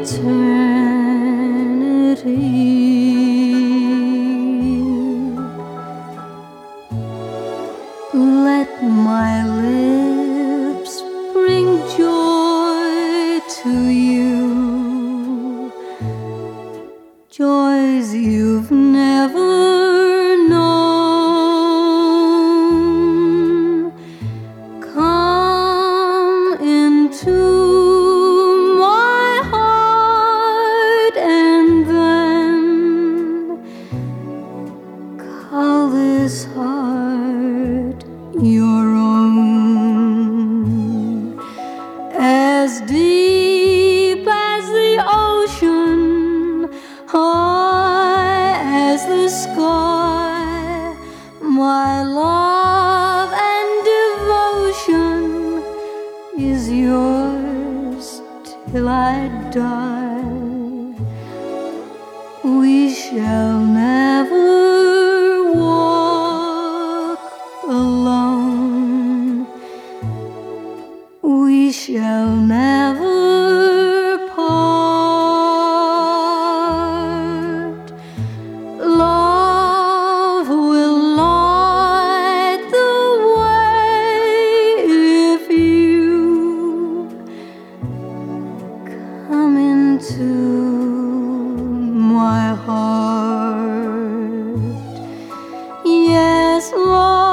Let my lips bring joy to you, joys you've never known. Come into my heart and then call this heart your own. As deep as the ocean, high as the sky, my love and devotion is yours till I die. We shall never walk alone. We shall never part. Love will light the way if you come into my heart. Yes, love